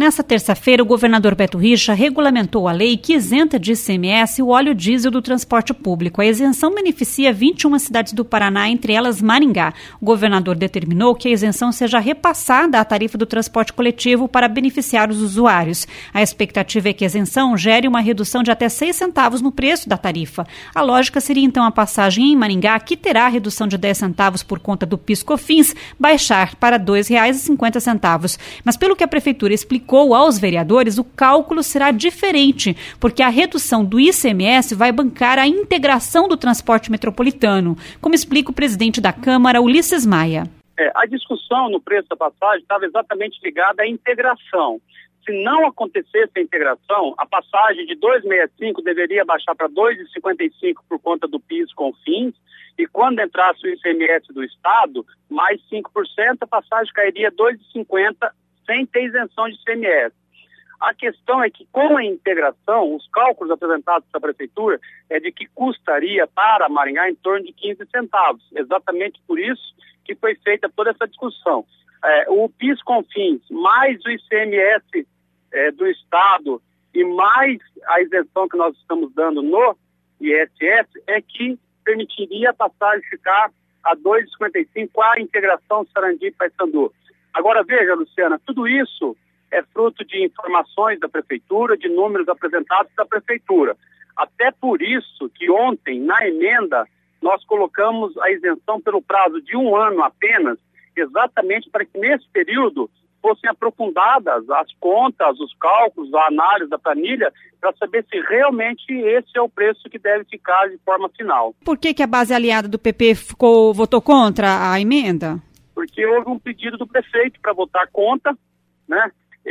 Nessa terça-feira, o governador Beto Richa regulamentou a lei que isenta de ICMS o óleo diesel do transporte público. A isenção beneficia 21 cidades do Paraná, entre elas Maringá. O governador determinou que a isenção seja repassada à tarifa do transporte coletivo para beneficiar os usuários. A expectativa é que a isenção gere uma redução de até 6 centavos no preço da tarifa. A lógica seria então a passagem em Maringá, que terá a redução de 10 centavos por conta do PIS/COFINS, baixar para R$ 2,50. Mas pelo que a prefeitura explicou aos vereadores, o cálculo será diferente, porque a redução do ICMS vai bancar a integração do transporte metropolitano, como explica o presidente da Câmara, Ulisses Maia. A discussão no preço da passagem estava exatamente ligada à integração. Se não acontecesse a integração, a passagem de 2,65 deveria baixar para 2,55 por conta do PIS/COFINS, e quando entrasse o ICMS do Estado, mais 5%, a passagem cairia 2,50 sem ter isenção de ICMS. A questão é que, com a integração, os cálculos apresentados pela Prefeitura é de que custaria para Maringá em torno de 15 centavos. Exatamente por isso que foi feita toda essa discussão. O PIS/COFINS mais o ICMS do Estado e mais a isenção que nós estamos dando no ISS é que permitiria a passagem ficar a 2,55 com a integração Sarandi e Paysandu. Agora veja, Luciana, tudo isso é fruto de informações da Prefeitura, de números apresentados da Prefeitura. Até por isso que ontem, na emenda, nós colocamos a isenção pelo prazo de 1 ano apenas, exatamente para que nesse período fossem aprofundadas as contas, os cálculos, a análise da planilha, para saber se realmente esse é o preço que deve ficar de forma final. Por que a base aliada do PP votou contra a emenda? Porque houve um pedido do prefeito para votar contra, né?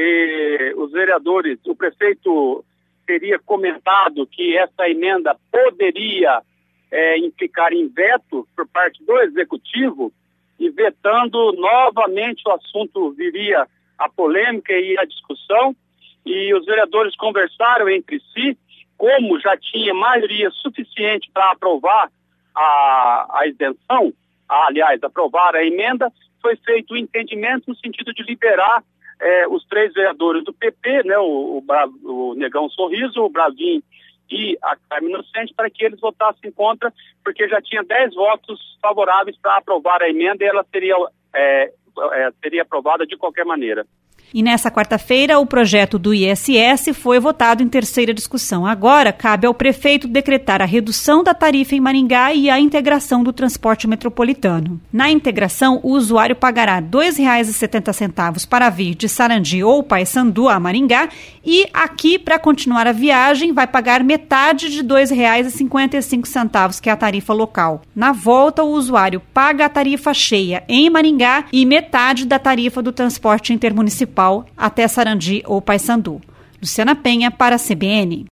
E os vereadores, o prefeito teria comentado que essa emenda poderia implicar em veto por parte do executivo, e vetando novamente o assunto viria a polêmica e a discussão, e os vereadores conversaram entre si, como já tinha maioria suficiente para aprovar a isenção, aprovar a emenda, foi feito o entendimento no sentido de liberar os 3 vereadores do PP, né, o Negão Sorriso, o Bravinho e a Carmen Inocente, para que eles votassem contra, porque já tinha 10 votos favoráveis para aprovar a emenda e ela seria aprovada de qualquer maneira. E nessa quarta-feira, o projeto do ISS foi votado em terceira discussão. Agora, cabe ao prefeito decretar a redução da tarifa em Maringá e a integração do transporte metropolitano. Na integração, o usuário pagará R$ 2,70 para vir de Sarandi ou Paysandu a Maringá e aqui, para continuar a viagem, vai pagar metade de R$ 2,55, que é a tarifa local. Na volta, o usuário paga a tarifa cheia em Maringá e metade da tarifa do transporte intermunicipal até Sarandi ou Paysandu. Luciana Penha para a CBN.